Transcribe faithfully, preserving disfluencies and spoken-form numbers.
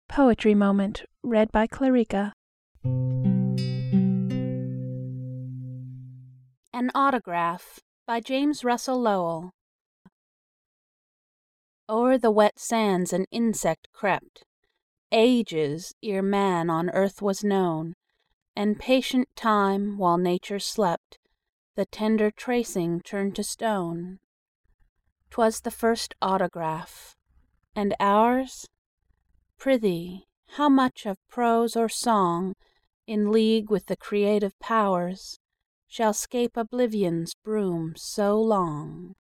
Poetry Moment. Read by Clarica. An Autograph by James Russell Lowell. O'er the wet sands an insect crept, Ages ere man on earth was known, And patient Time, while Nature slept, The tender tracing turned to stone. 'Twas the first autograph. And ours? Prithee, how much of prose or song, In league with the creative powers, Shall 'scape oblivion's broom so long?